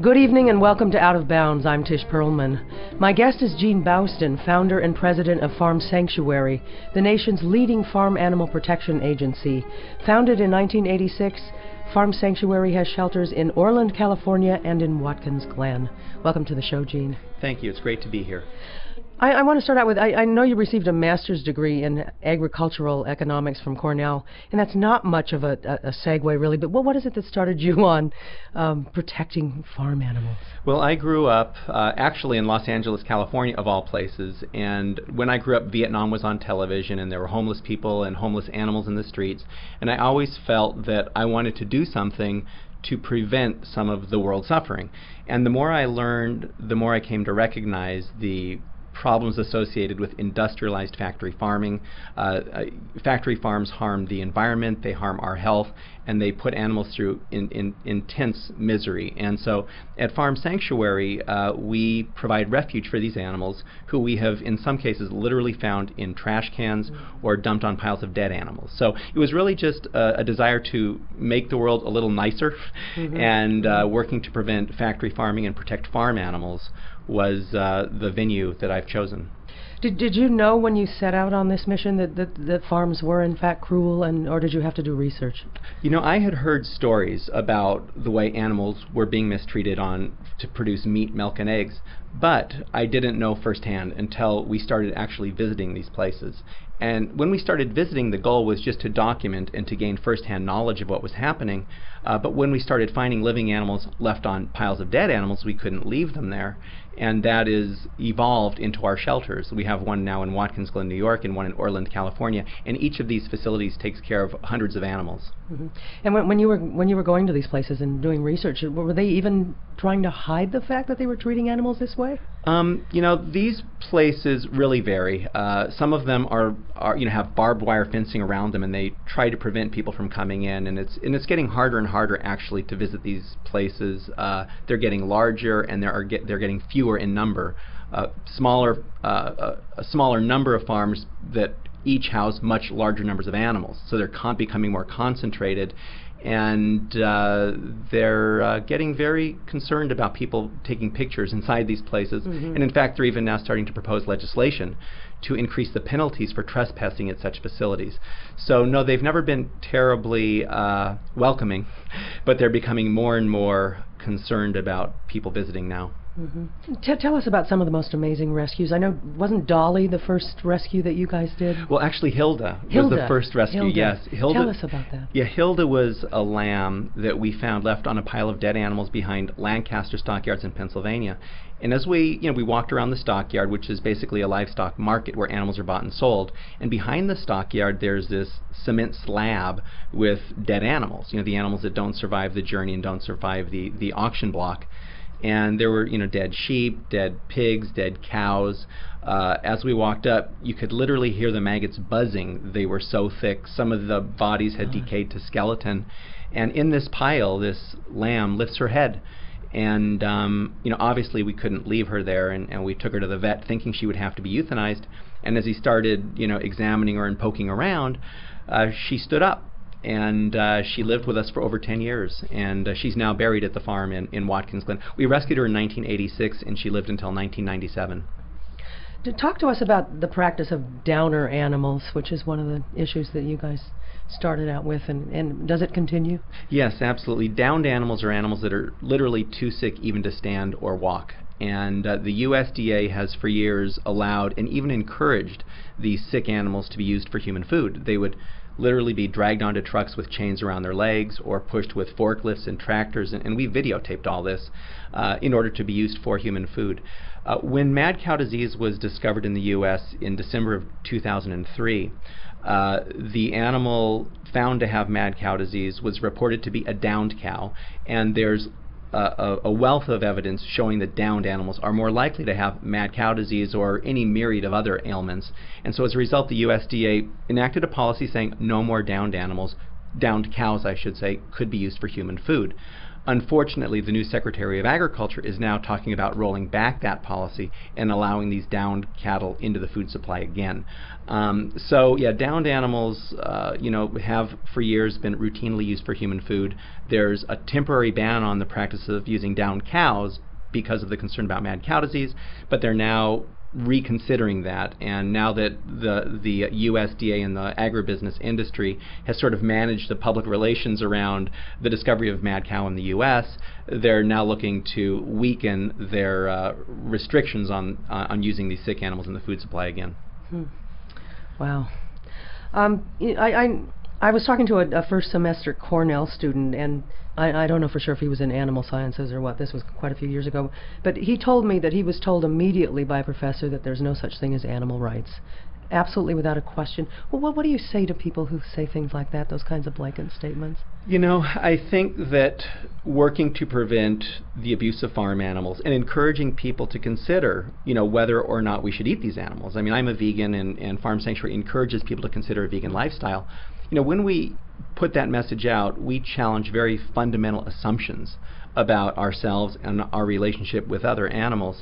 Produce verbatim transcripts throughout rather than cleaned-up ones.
Good evening and welcome to Out of Bounds. I'm Tish Perlman. My guest is Jean Bouston, founder and president of Farm Sanctuary, the nation's leading farm animal protection agency. Founded in nineteen eighty-six, Farm Sanctuary has shelters in Orland, California, and in Watkins Glen. Welcome to the show, Jean. Thank you. It's great to be here. I, I want to start out with, I, I know you received a master's degree in agricultural economics from Cornell, and that's not much of a, a, a segue, really, but what, what is it that started you on um, protecting farm animals? Well, I grew up uh, actually in Los Angeles, California, of all places, and when I grew up, Vietnam was on television, and there were homeless people and homeless animals in the streets, and I always felt that I wanted to do something to prevent some of the world's suffering. And the more I learned, the more I came to recognize the problems associated with industrialized factory farming. Uh, uh, factory farms harm the environment, they harm our health, and they put animals through in, in, intense misery. And so at Farm Sanctuary, uh, we provide refuge for these animals who we have in some cases literally found in trash cans or dumped on piles of dead animals. So it was really just a, a desire to make the world a little nicer, mm-hmm. and uh, working to prevent factory farming and protect farm animals was uh, the venue that I've chosen. Did Did you know when you set out on this mission that, that, that farms were in fact cruel, and or did you have to do research? You know, I had heard stories about the way animals were being mistreated on to produce meat, milk, and eggs, but I didn't know firsthand until we started actually visiting these places. And when we started visiting, the goal was just to document and to gain firsthand knowledge of what was happening. Uh, but when we started finding living animals left on piles of dead animals, we couldn't leave them there. And that is evolved into our shelters. We have one now in Watkins Glen, New York, and one in Orland, California. And each of these facilities takes care of hundreds of animals. Mm-hmm. And when, when you were when you were going to these places and doing research, were they even trying to hide the fact that they were treating animals this way? Um, you know, these places really vary. Uh, some of them are, are, you know, have barbed wire fencing around them, and they try to prevent people from coming in. And it's and it's getting harder and harder actually to visit these places. Uh, they're getting larger, and there are get, they're getting fewer in number. Uh, smaller, uh, a, a smaller number of farms that each house much larger numbers of animals. So they're con- becoming more concentrated. And uh, they're uh, getting very concerned about people taking pictures inside these places. Mm-hmm. And in fact, they're even now starting to propose legislation to increase the penalties for trespassing at such facilities. So no, they've never been terribly uh, welcoming, but they're becoming more and more concerned about people visiting now. Mm-hmm. T- tell us about some of the most amazing rescues. I know, wasn't Dolly the first rescue that you guys did? Well, actually, Hilda, Hilda. was the first rescue, Hilda. yes. Hilda, tell us about that. Yeah, Hilda was a lamb that we found left on a pile of dead animals behind Lancaster Stockyards in Pennsylvania. And as we, you know, we walked around the stockyard, which is basically a livestock market where animals are bought and sold, and behind the stockyard there's this cement slab with dead animals, you know, the animals that don't survive the journey and don't survive the, the auction block. And there were, you know, dead sheep, dead pigs, dead cows. Uh, as we walked up, you could literally hear the maggots buzzing. They were so thick. Some of the bodies had decayed to skeleton. And in this pile, this lamb lifts her head. And, um, you know, obviously we couldn't leave her there, and, and we took her to the vet thinking she would have to be euthanized. And as he started, you know, examining her and poking around, uh, she stood up. And uh, she lived with us for over ten years, and uh, she's now buried at the farm in, in Watkins Glen. We rescued her in nineteen eighty-six, and she lived until nineteen ninety-seven. To talk to us about the practice of downer animals, which is one of the issues that you guys started out with, and, and does it continue? Yes, absolutely. Downed animals are animals that are literally too sick even to stand or walk. And uh, the U S D A has for years allowed and even encouraged these sick animals to be used for human food. They would literally be dragged onto trucks with chains around their legs or pushed with forklifts and tractors, and, and we videotaped all this uh, in order to be used for human food. Uh, when mad cow disease was discovered in the U S in December of two thousand three, uh, the animal found to have mad cow disease was reported to be a downed cow, and there's Uh, a, a wealth of evidence showing that downed animals are more likely to have mad cow disease or any myriad of other ailments. And so as a result, the U S D A enacted a policy saying no more downed animals, downed cows I should say, could be used for human food. Unfortunately, the new Secretary of Agriculture is now talking about rolling back that policy and allowing these downed cattle into the food supply again. Um, so, yeah, downed animals, uh, you know, have for years been routinely used for human food. There's a temporary ban on the practice of using downed cows because of the concern about mad cow disease, but they're now reconsidering that, and now that the the U S D A and the agribusiness industry has sort of managed the public relations around the discovery of mad cow in the U S, they're now looking to weaken their uh, restrictions on uh, on using these sick animals in the food supply again. Hmm. Wow. Um, I, I I was talking to a, a first semester Cornell student, and I, I don't know for sure if he was in animal sciences or what. This was quite a few years ago. But he told me that he was told immediately by a professor that there's no such thing as animal rights. Absolutely without a question. Well, what, what do you say to people who say things like that, those kinds of blanket statements? You know, I think that working to prevent the abuse of farm animals and encouraging people to consider, you know, whether or not we should eat these animals. I mean, I'm a vegan, and, and Farm Sanctuary encourages people to consider a vegan lifestyle. You know, when we put that message out, we challenge very fundamental assumptions about ourselves and our relationship with other animals.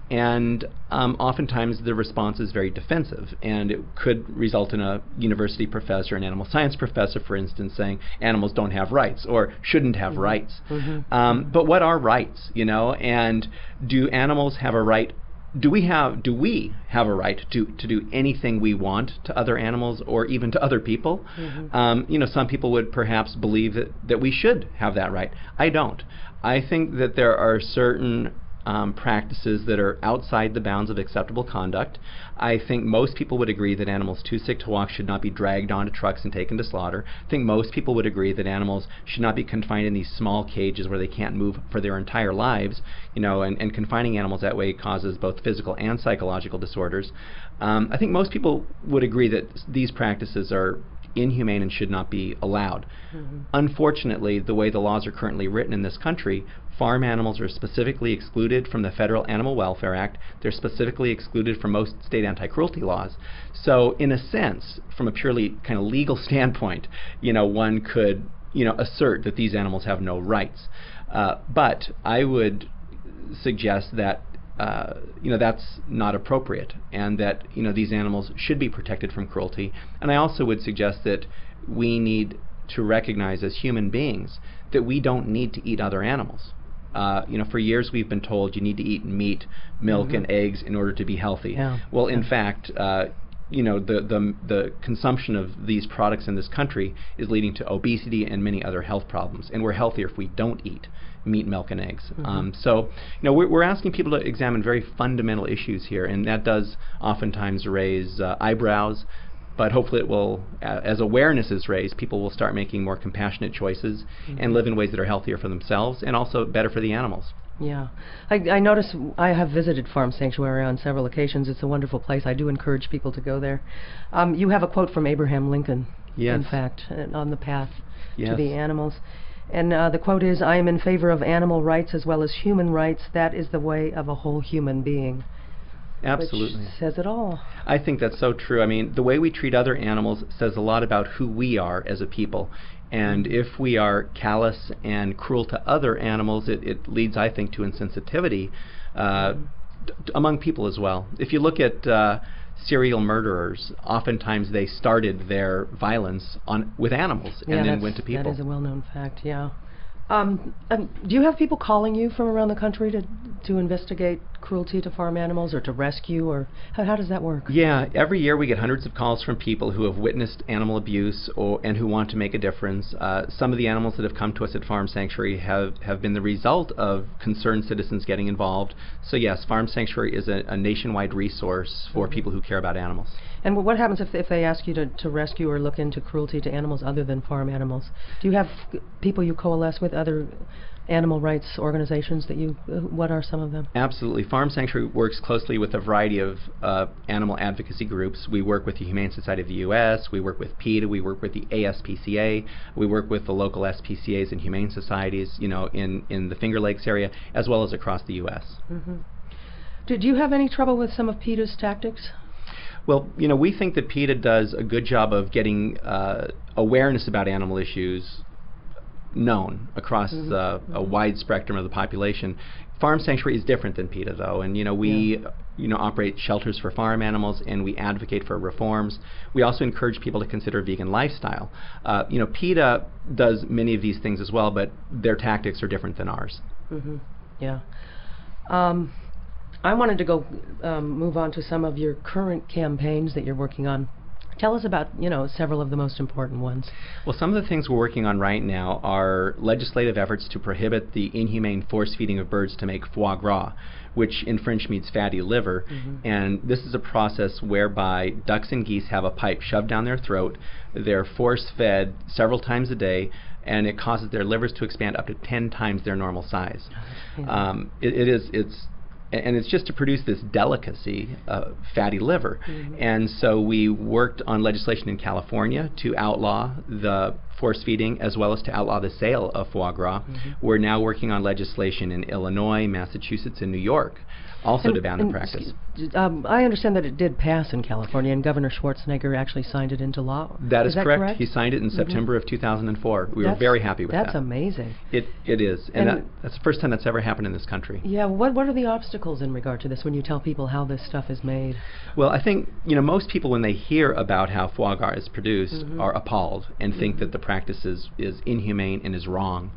And um, oftentimes the response is very defensive, and it could result in a university professor, an animal science professor, for instance, saying animals don't have rights or shouldn't have mm-hmm. rights. Mm-hmm. Um, but what are rights, you know? And do animals have a right? Do we have do we have a right to to do anything we want to other animals or even to other people? Mm-hmm. Um, you know, some people would perhaps believe that that we should have that right. I don't. I think that there are certain Um, practices that are outside the bounds of acceptable conduct. I think most people would agree that animals too sick to walk should not be dragged onto trucks and taken to slaughter. I think most people would agree that animals should not be confined in these small cages where they can't move for their entire lives, you know, and, and confining animals that way causes both physical and psychological disorders. Um, I think most people would agree that these practices are inhumane and should not be allowed. Mm-hmm. Unfortunately, the way the laws are currently written in this country, farm animals are specifically excluded from the Federal Animal Welfare Act. They're specifically excluded from most state anti-cruelty laws. So, in a sense, from a purely kind of legal standpoint, you know, one could, you know, assert that these animals have no rights. Uh, but I would suggest that Uh, you know, that's not appropriate, and that, you know, these animals should be protected from cruelty. And I also would suggest that we need to recognize as human beings that we don't need to eat other animals. Uh, you know, for years we've been told you need to eat meat, milk, mm-hmm. and eggs in order to be healthy. Yeah. Well, in yeah. fact, uh, you know, the, the the consumption of these products in this country is leading to obesity and many other health problems, and we're healthier if we don't eat meat, milk, and eggs. Mm-hmm. Um, so, you know, we're, we're asking people to examine very fundamental issues here, and that does oftentimes raise uh, eyebrows, but hopefully it will, uh, as awareness is raised, people will start making more compassionate choices mm-hmm. and live in ways that are healthier for themselves and also better for the animals. Yeah. I, I notice I have visited Farm Sanctuary on several occasions. It's a wonderful place. I do encourage people to go there. Um, you have a quote from Abraham Lincoln, yes. in fact, on the path yes. to the animals. And uh, the quote is, "I am in favor of animal rights as well as human rights. That is the way of a whole human being." Absolutely. Which says it all. I think that's so true. I mean, the way we treat other animals says a lot about who we are as a people. And if we are callous and cruel to other animals, it, it leads, I think, to insensitivity uh, d- among people as well. If you look at uh, serial murderers, oftentimes they started their violence on with animals yeah, and then went to people. That is a well-known fact, yeah. Um, um, do you have people calling you from around the country to to investigate cruelty to farm animals or to rescue, or how, how does that work? Yeah, every year we get hundreds of calls from people who have witnessed animal abuse or and who want to make a difference. Uh, some of the animals that have come to us at Farm Sanctuary have, have been the result of concerned citizens getting involved. So yes, Farm Sanctuary is a, a nationwide resource for mm-hmm. people who care about animals. And what happens if, if they ask you to, to rescue or look into cruelty to animals other than farm animals? Do you have people you coalesce with, other animal rights organizations that you, uh, what are some of them? Absolutely. Farm Sanctuary works closely with a variety of uh, animal advocacy groups. We work with the Humane Society of the U S, we work with PETA, we work with the A S P C A, we work with the local S P C As and humane societies, you know, in, in the Finger Lakes area, as well as across the U S. Mm-hmm. Did you have any trouble with some of PETA's tactics? Well, you know, we think that PETA does a good job of getting uh, awareness about animal issues known across Mm-hmm. uh, a wide spectrum of the population. Farm Sanctuary is different than PETA, though, and you know we Yeah. you know operate shelters for farm animals, and we advocate for reforms. We also encourage people to consider a vegan lifestyle. Uh, you know, PETA does many of these things as well, but their tactics are different than ours. Mm-hmm. Yeah. Um, I wanted to go um, move on to some of your current campaigns that you're working on. Tell us about, you know, several of the most important ones. Well, some of the things we're working on right now are legislative efforts to prohibit the inhumane force feeding of birds to make foie gras, which in French means fatty liver. Mm-hmm. And this is a process whereby ducks and geese have a pipe shoved down their throat. They're force fed several times a day, and it causes their livers to expand up to ten times their normal size. Yeah. Um, it, it is it's and it's just to produce this delicacy, uh, fatty liver. Mm-hmm. And so we worked on legislation in California to outlaw the force feeding as well as to outlaw the sale of foie gras. Mm-hmm. We're now working on legislation in Illinois, Massachusetts, and New York, also And- to ban and the practice. excuse- Um, I understand that it did pass in California, and Governor Schwarzenegger actually signed it into law. That is, is that correct. correct? He signed it in Mhm. September of two thousand four. We That's- were very happy with That's that. amazing. It it is, and, And- that, that's the first time that's ever happened in this country. Yeah, what what are the obstacles in regard to this when you tell people how this stuff is made? Well, I think you know most people when they hear about how foie gras is produced Mhm. are appalled and think that the practice is, is inhumane and is wrong.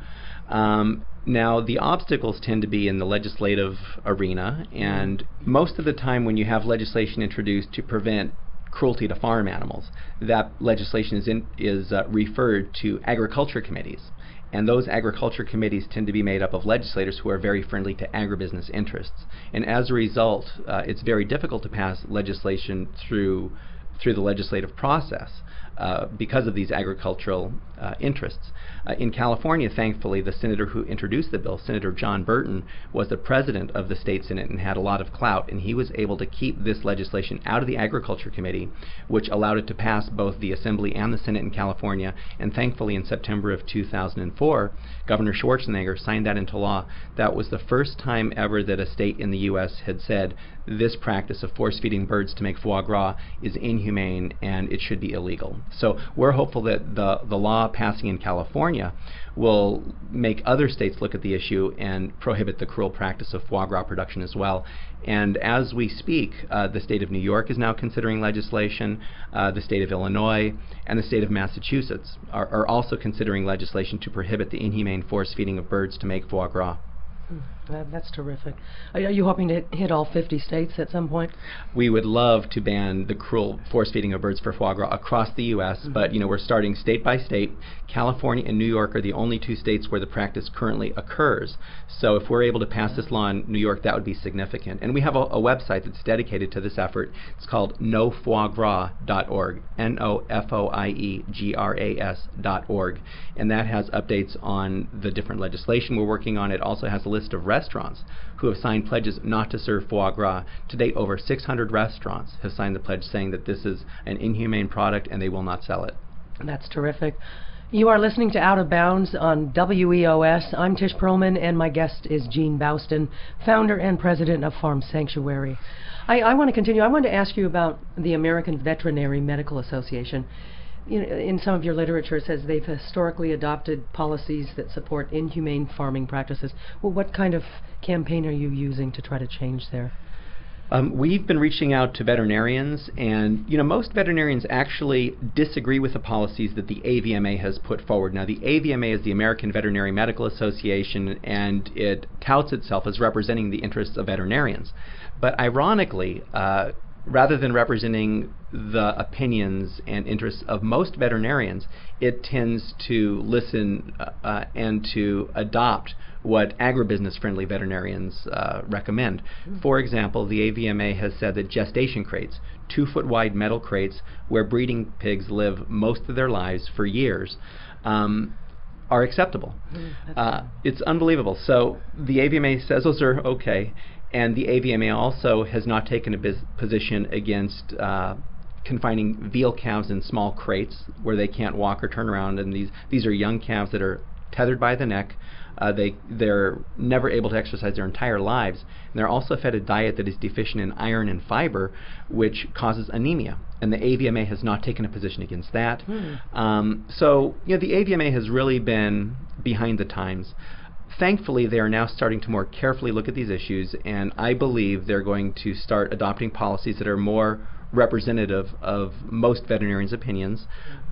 Um, now, the obstacles tend to be in the legislative arena, and most of the time when you have legislation introduced to prevent cruelty to farm animals, that legislation is in, is uh, referred to agriculture committees. And those agriculture committees tend to be made up of legislators who are very friendly to agribusiness interests. And as a result, uh, it's very difficult to pass legislation through through the legislative process uh, because of these agricultural uh, interests. Uh, in California, thankfully, the senator who introduced the bill, Senator John Burton, was the president of the state senate and had a lot of clout, and he was able to keep this legislation out of the agriculture committee, which allowed it to pass both the assembly and the senate in California. And thankfully, in September of two thousand four, Governor Schwarzenegger signed that into law. That was the first time ever that a state in the U S had said this practice of force feeding birds to make foie gras is inhumane and it should be illegal. So we're hopeful that the, the law passing in California will make other states look at the issue and prohibit the cruel practice of foie gras production as well. And as we speak, uh, the state of New York is now considering legislation, uh, the state of Illinois, and the state of Massachusetts are, are also considering legislation to prohibit the inhumane force feeding of birds to make foie gras. That, that's terrific. Are, are you hoping to hit, hit all fifty states at some point? We would love to ban the cruel force feeding of birds for foie gras across the U S, mm-hmm. but you know we're starting state by state. California and New York are the only two states where the practice currently occurs. So if we're able to pass this law in New York, that would be significant. And we have a, a website that's dedicated to this effort. It's called no foie gras dot org, N O F O I E G R A S dot org, and that has updates on the different legislation we're working on. It also has a list of restaurants who have signed pledges not to serve foie gras. To date, over six hundred restaurants have signed the pledge saying that this is an inhumane product and they will not sell it. That's terrific. You are listening to Out of Bounds on W E O S. I'm Tish Perlman, and my guest is Gene Bouston, founder and president of Farm Sanctuary. I, I want to continue. I want to ask you about the American Veterinary Medical Association. You know, in some of your literature, it says they've historically adopted policies that support inhumane farming practices. Well, what kind of campaign are you using to try to change there? Um, we've been reaching out to veterinarians, and you know most veterinarians actually disagree with the policies that the A V M A has put forward. Now, the A V M A is the American Veterinary Medical Association, and it touts itself as representing the interests of veterinarians. But ironically, uh, rather than representing the opinions and interests of most veterinarians, it tends to listen uh, uh, and to adopt what agribusiness-friendly veterinarians uh, recommend. Mm-hmm. For example, the A V M A has said that gestation crates, two-foot-wide metal crates where breeding pigs live most of their lives for years, um, are acceptable. Mm, uh, it's unbelievable. So the A V M A says those are okay, and the A V M A also has not taken a biz- position against uh, confining veal calves in small crates where they can't walk or turn around, and these these are young calves that are tethered by the neck. Uh, they, they're never able to exercise their entire lives. And they're also fed a diet that is deficient in iron and fiber, which causes anemia. And the A V M A has not taken a position against that. Hmm. Um, so, you know, the A V M A has really been behind the times. Thankfully, they are now starting to more carefully look at these issues, and I believe they're going to start adopting policies that are more representative of most veterinarians' opinions.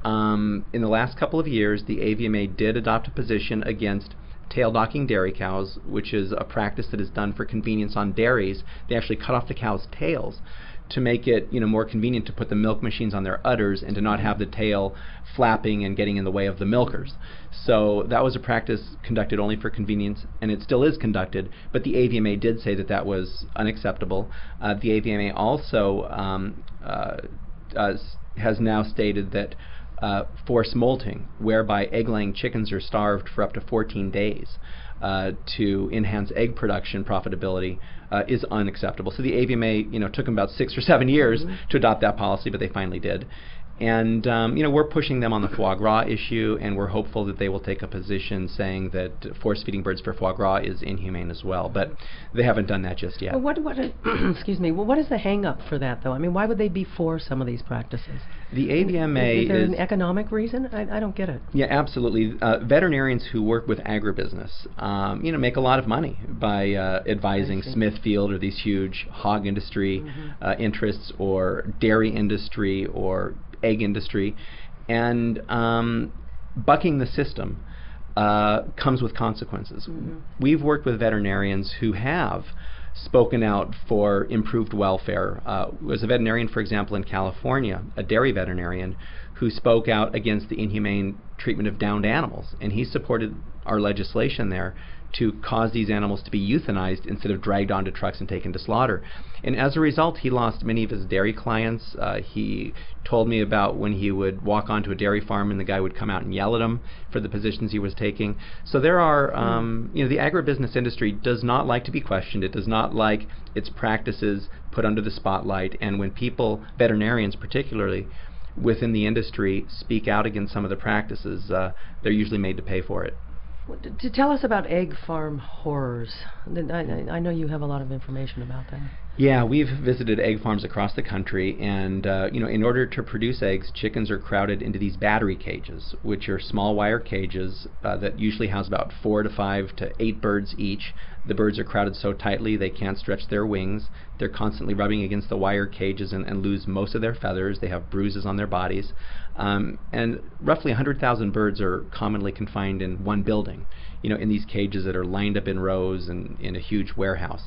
Um, in the last couple of years, the A V M A did adopt a position against tail docking dairy cows, which is a practice that is done for convenience on dairies. They actually cut off the cows' tails to make it, you know, more convenient to put the milk machines on their udders and to not have the tail flapping and getting in the way of the milkers. So that was a practice conducted only for convenience, and it still is conducted, but the A V M A did say that that was unacceptable. Uh, the A V M A also um, uh, uh, has now stated that Uh, forced molting, whereby egg-laying chickens are starved for up to fourteen days uh, to enhance egg production profitability, uh, is unacceptable. So the A V M A, you know, took them about six or seven years mm-hmm. to adopt that policy, but they finally did. And um, you know, we're pushing them on the foie gras issue, and we're hopeful that they will take a position saying that force-feeding birds for foie gras is inhumane as well. But they haven't done that just yet. Well, what, what, excuse me. Well, what is the hang-up for that, though? I mean, why would they be for some of these practices? The A V M A is, is there is an economic reason? I, I don't get it. Yeah, absolutely. Uh, veterinarians who work with agribusiness, um, you know, make a lot of money by uh, advising Smithfield or these huge hog industry mm-hmm. uh, interests, or dairy industry, or egg industry, and um, bucking the system uh, comes with consequences. Mm-hmm. We've worked with veterinarians who have spoken out for improved welfare. Uh, was a veterinarian, for example, in California, a dairy veterinarian, who spoke out against the inhumane treatment of downed animals, and he supported our legislation there to cause these animals to be euthanized instead of dragged onto trucks and taken to slaughter. And as a result, he lost many of his dairy clients. Uh, he told me about when he would walk onto a dairy farm and the guy would come out and yell at him for the positions he was taking. So there are, um, you know, the agribusiness industry does not like to be questioned. It does not like its practices put under the spotlight. And when people, veterinarians particularly, within the industry speak out against some of the practices, uh, they're usually made to pay for it. To tell us about egg farm horrors. I, I know you have a lot of information about that. Yeah, we've visited egg farms across the country, and uh, you know, in order to produce eggs, chickens are crowded into these battery cages, which are small wire cages uh, that usually house about four to five to eight birds each. The birds are crowded so tightly they can't stretch their wings. They're constantly rubbing against the wire cages and, and lose most of their feathers. They have bruises on their bodies. Um, and roughly one hundred thousand birds are commonly confined in one building, you know, in these cages that are lined up in rows and in a huge warehouse.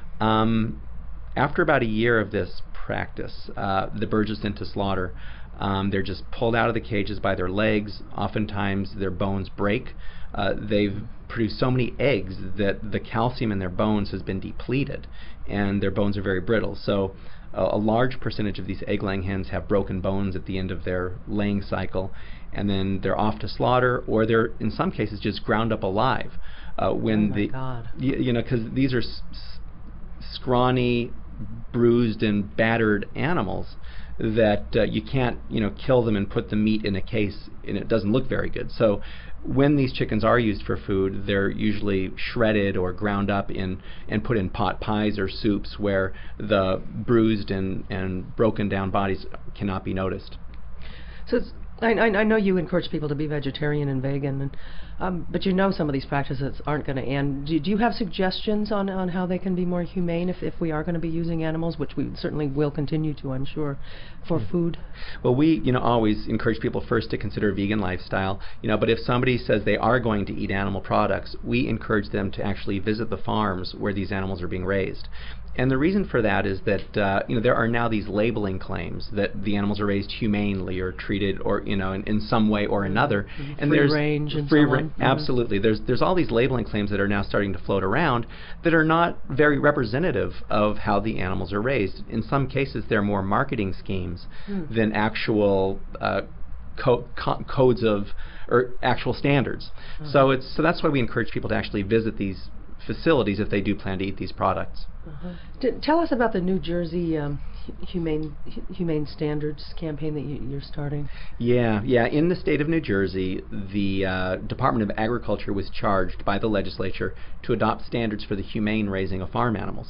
Um, after about a year of this practice, uh, the birds are sent to slaughter. Um, they're just pulled out of the cages by their legs. Oftentimes their bones break. Uh, they've produced so many eggs that the calcium in their bones has been depleted, and their bones are very brittle. So uh, a large percentage of these egg-laying hens have broken bones at the end of their laying cycle, and then they're off to slaughter, or they're in some cases just ground up alive. Uh, when oh my the God. Y you know, because these are s scrawny, bruised, and battered animals that uh, you can't, you know, kill them and put the meat in a case, and it doesn't look very good. So when these chickens are used for food, they're usually shredded or ground up in and put in pot pies or soups where the bruised and, and broken down bodies cannot be noticed. So it's, I, I know you encourage people to be vegetarian and vegan, and, um, but you know some of these practices aren't going to end. Do, do you have suggestions on, on how they can be more humane if, if we are going to be using animals, which we certainly will continue to, I'm sure, for food? Well, we you know always encourage people first to consider a vegan lifestyle, you know, but if somebody says they are going to eat animal products, we encourage them to actually visit the farms where these animals are being raised. And the reason for that is that uh, you know, there are now these labeling claims that the animals are raised humanely or treated, or you know, in, in some way or another. Mm-hmm. And free there's range and free so on. Mm-hmm. Absolutely. There's there's all these labeling claims that are now starting to float around that are not very representative of how the animals are raised. In some cases, they're more marketing schemes mm. than actual uh, co co codes of or actual standards. Mm-hmm. So it's so that's why we encourage people to actually visit these facilities if they do plan to eat these products. Uh-huh. T tell us about the New Jersey um, humane humane standards campaign that you, you're starting? Yeah, yeah. In the state of New Jersey, the uh, Department of Agriculture was charged by the legislature to adopt standards for the humane raising of farm animals.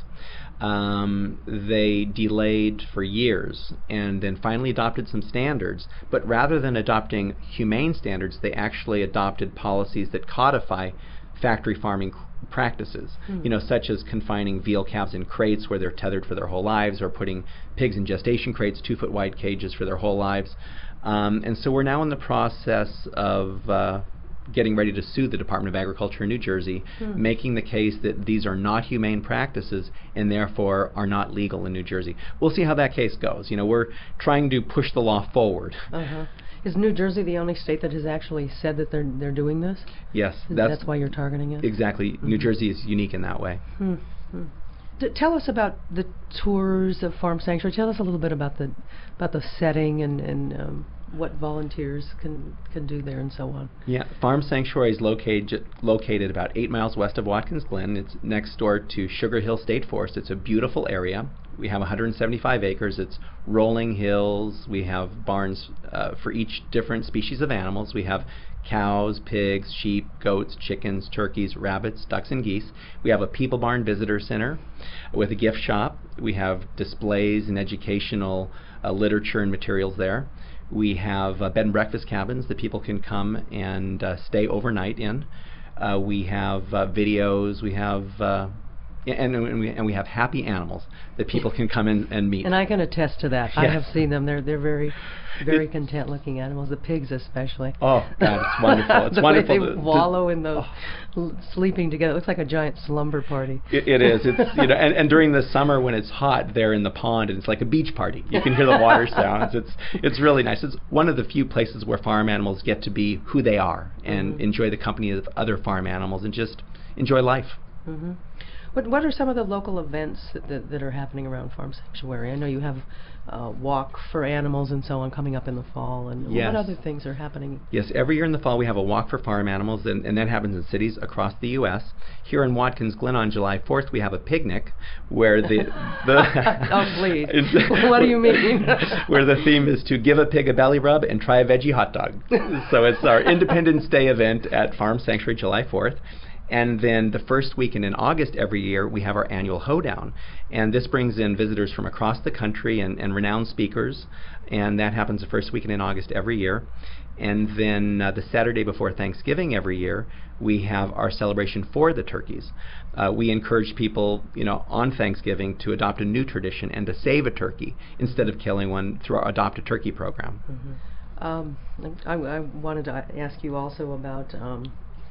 Um, they delayed for years and then finally adopted some standards, but rather than adopting humane standards, they actually adopted policies that codify factory farming practices, mm. you know, such as confining veal calves in crates where they're tethered for their whole lives, or putting pigs in gestation crates, two foot wide cages for their whole lives. Um, and so we're now in the process of uh, getting ready to sue the Department of Agriculture in New Jersey, mm. making the case that these are not humane practices and therefore are not legal in New Jersey. We'll see how that case goes. You know, we're trying to push the law forward. Uh-huh. Is New Jersey the only state that has actually said that they're they're doing this? Yes, that's, that's why you're targeting it. Exactly. Mm-hmm. New Jersey is unique in that way. Mm-hmm. D- tell us about the tours of Farm Sanctuary. Tell us a little bit about the about the setting and and um, what volunteers can can do there and so on. Yeah, Farm Sanctuary is located located about eight miles west of Watkins Glen. It's next door to Sugar Hill State Forest. It's a beautiful area. We have one hundred seventy-five acres. It's rolling hills. We have barns uh, for each different species of animals. We have cows, pigs, sheep, goats, chickens, turkeys, rabbits, ducks, and geese. We have a people barn visitor center with a gift shop. We have displays and educational uh, literature and materials there. We have uh, bed and breakfast cabins that people can come and uh, stay overnight in. Uh, we have uh, videos. We have uh, And, and, we, and we have happy animals that people can come in and meet. And I can attest to that. Yes. I have seen them. They're they're very, very content-looking animals. The pigs, especially. Oh God, it's wonderful! It's the wonderful. way they to, wallow to, in those, oh. l- sleeping together. It looks like a giant slumber party. It, it is. It's you know, and, and during the summer when it's hot, they're in the pond, and it's like a beach party. You can hear the water sounds. It's it's really nice. It's one of the few places where farm animals get to be who they are and mm-hmm. enjoy the company of other farm animals and just enjoy life. Mm-hmm. What what are some of the local events that, that, that are happening around Farm Sanctuary? I know you have uh, Walk for Animals and so on coming up in the fall. And yes. what other things are happening? Yes, every year in the fall we have a Walk for Farm Animals, and, and that happens in cities across the U S Here in Watkins Glen on July fourth we have a picnic where the... the oh, please. What do you mean? Where the theme is to give a pig a belly rub and try a veggie hot dog. So it's our Independence Day event at Farm Sanctuary July fourth. And then the first weekend in August every year, we have our annual hoedown. And this brings in visitors from across the country and, and renowned speakers. And that happens the first weekend in August every year. And then uh, the Saturday before Thanksgiving every year, we have our celebration for the turkeys. Uh, we encourage people, you know, on Thanksgiving to adopt a new tradition and to save a turkey instead of killing one through our Adopt a Turkey program. Mm-hmm. um, I, I wanted to ask you also about... Um,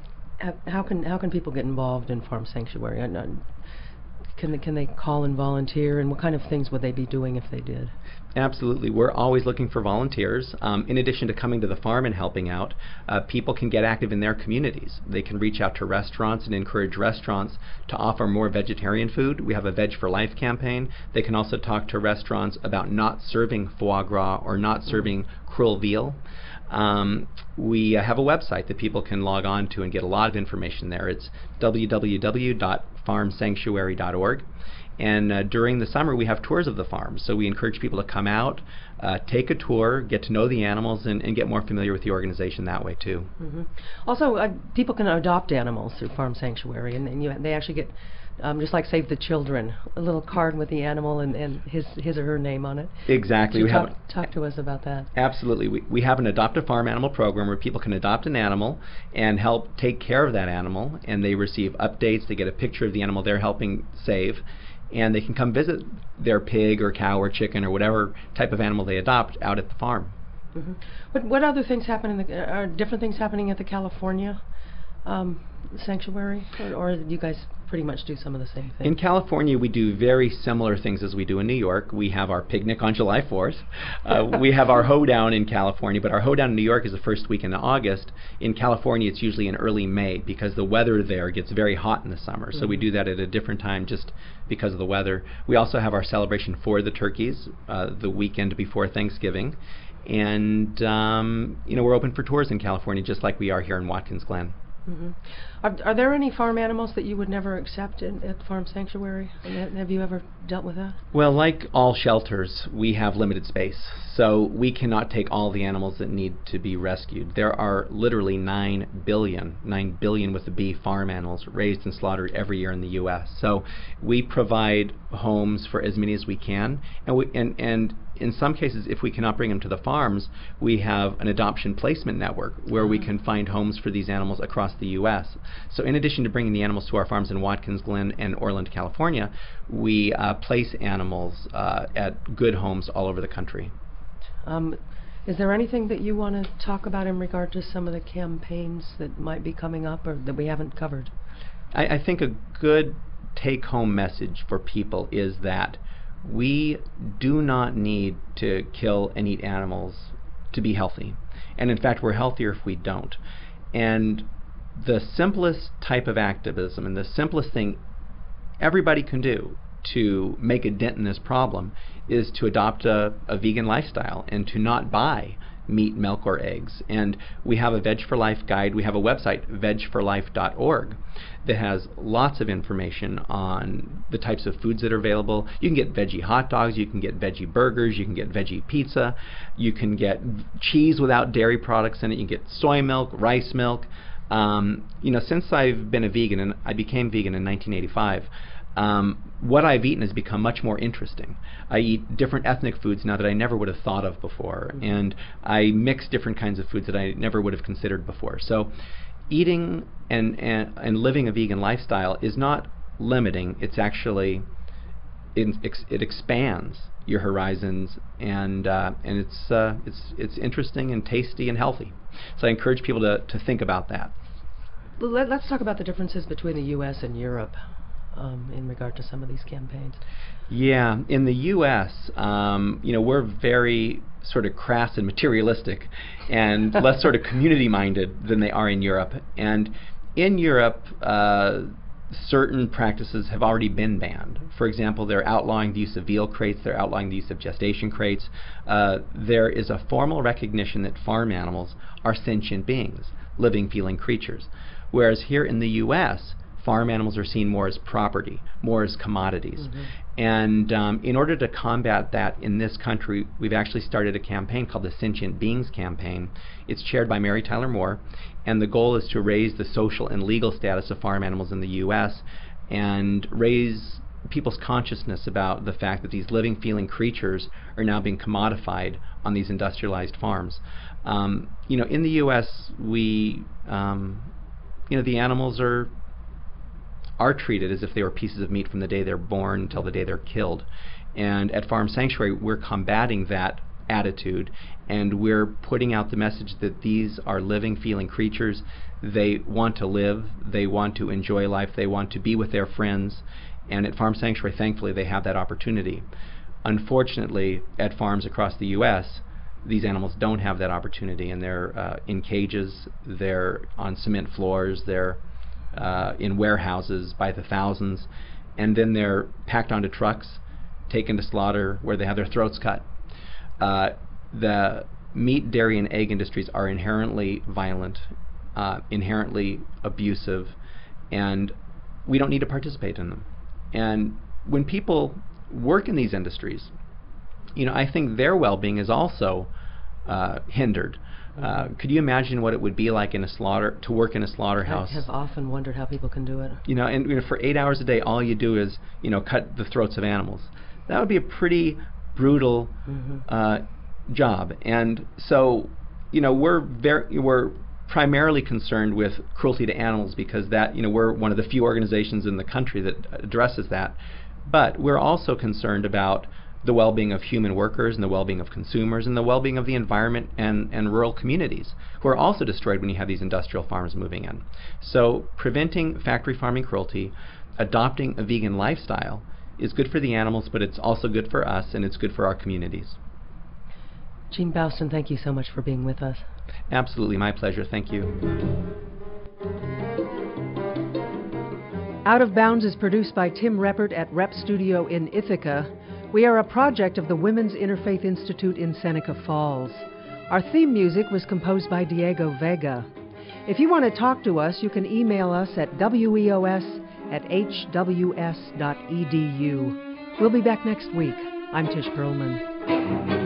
How can how can people get involved in Farm Sanctuary? Can they, can they call and volunteer, and what kind of things would they be doing if they did? Absolutely. We're always looking for volunteers. Um, in addition to coming to the farm and helping out, uh, people can get active in their communities. They can reach out to restaurants and encourage restaurants to offer more vegetarian food. We have a Veg for Life campaign. They can also talk to restaurants about not serving foie gras or not serving cruel veal. Um, we uh, have a website that people can log on to and get a lot of information there. It's w w w dot farm sanctuary dot org. And uh, during the summer, we have tours of the farm. So we encourage people to come out, uh, take a tour, get to know the animals, and, and get more familiar with the organization that way, too. Mm-hmm. Also, uh, people can adopt animals through Farm Sanctuary, and, and you, they actually get, um, just like Save the Children, a little card with the animal and, and his his or her name on it. Exactly. So we talk, have talk to us about that. Absolutely. We, we have an Adopt a Farm Animal program where people can adopt an animal and help take care of that animal, and they receive updates. They get a picture of the animal they're helping save, and they can come visit their pig or cow or chicken or whatever type of animal they adopt out at the farm. Mm-hmm. What what other things happen in the are different things happening at the California um, sanctuary, or, or you guys pretty much do some of the same things? In California, we do very similar things as we do in New York. We have our picnic on July fourth. Uh, we have our hoedown in California, but our hoedown in New York is the first week in August. In California, it's usually in early May because the weather there gets very hot in the summer. So mm-hmm. we do that at a different time just because of the weather. We also have our celebration for the turkeys uh, the weekend before Thanksgiving. And, um, you know, we're open for tours in California just like we are here in Watkins Glen. Mm-hmm. Are, are there any farm animals that you would never accept in, at Farm Sanctuary? And have you ever dealt with that? Well, like all shelters, we have limited space, so we cannot take all the animals that need to be rescued. There are literally nine billion, nine billion with a B, farm animals raised and slaughtered every year in the U S. So we provide homes for as many as we can, and we, and, and in some cases, if we cannot bring them to the farms, we have an adoption placement network where mm-hmm. we can find homes for these animals across the U S. So in addition to bringing the animals to our farms in Watkins Glen and Orland, California, we uh, place animals uh, at good homes all over the country. Um, is there anything that you want to talk about in regard to some of the campaigns that might be coming up or that we haven't covered? I, I think a good take-home message for people is that we do not need to kill and eat animals to be healthy. And in fact, we're healthier if we don't. And the simplest type of activism and the simplest thing everybody can do to make a dent in this problem is to adopt a, a vegan lifestyle and to not buy meat, milk, or eggs. And we have a Veg for Life guide. We have a website, veg for life dot org, that has lots of information on the types of foods that are available. You can get veggie hot dogs, you can get veggie burgers, you can get veggie pizza, you can get cheese without dairy products in it, you can get soy milk, rice milk. Um, you know, since I've been a vegan, and I became vegan in nineteen eighty-five, Um, what I've eaten has become much more interesting. I eat different ethnic foods now that I never would have thought of before, mm-hmm. and I mix different kinds of foods that I never would have considered before. So eating and, and, and living a vegan lifestyle is not limiting. It's actually, it, it expands your horizons, and uh, and it's, uh, it's, it's interesting and tasty and healthy. So I encourage people to, to think about that. Let, let's talk about the differences between the U S and Europe. Um, in regard to some of these campaigns. Yeah, in the U S, um, you know, we're very sort of crass and materialistic and less sort of community-minded than they are in Europe. And in Europe, uh, certain practices have already been banned. For example, they're outlawing the use of veal crates, they're outlawing the use of gestation crates. Uh, there is a formal recognition that farm animals are sentient beings, living, feeling creatures. Whereas here in the U S, farm animals are seen more as property, more as commodities. Mm-hmm. And um, in order to combat that in this country, we've actually started a campaign called the Sentient Beings Campaign. It's chaired by Mary Tyler Moore, and the goal is to raise the social and legal status of farm animals in the U S and raise people's consciousness about the fact that these living, feeling creatures are now being commodified on these industrialized farms. Um, you know, in the U S, we, um, you know, the animals are are treated as if they were pieces of meat from the day they're born until the day they're killed. And at Farm Sanctuary, we're combating that attitude, and we're putting out the message that these are living, feeling creatures. They want to live, they want to enjoy life, they want to be with their friends, and at Farm Sanctuary, thankfully, they have that opportunity. Unfortunately, at farms across the U S, these animals don't have that opportunity, and they're uh, in cages, they're on cement floors, they're Uh, in warehouses by the thousands, and then they're packed onto trucks, taken to slaughter where they have their throats cut. Uh, the meat, dairy, and egg industries are inherently violent, uh, inherently abusive, and we don't need to participate in them. And when people work in these industries, you know, I think their well-being is also uh, hindered. Uh, could you imagine what it would be like in a slaughter to work in a slaughterhouse? I have often wondered how people can do it. You know, and you know, for eight hours a day, all you do is you know cut the throats of animals. That would be a pretty brutal mm-hmm. uh, job. And so, you know, we're very we're primarily concerned with cruelty to animals because that you know we're one of the few organizations in the country that addresses that. But we're also concerned about the well-being of human workers and the well-being of consumers and the well-being of the environment and, and rural communities who are also destroyed when you have these industrial farms moving in. So preventing factory farming cruelty, adopting a vegan lifestyle is good for the animals, but it's also good for us and it's good for our communities. Gene Bouston, thank you so much for being with us. Absolutely, my pleasure. Thank you. Out of Bounds is produced by Tim Reppert at Rep Studio in Ithaca. We are a project of the Women's Interfaith Institute in Seneca Falls. Our theme music was composed by Diego Vega. If you want to talk to us, you can email us at weos at h w s dot e d u. We'll be back next week. I'm Tish Perlman.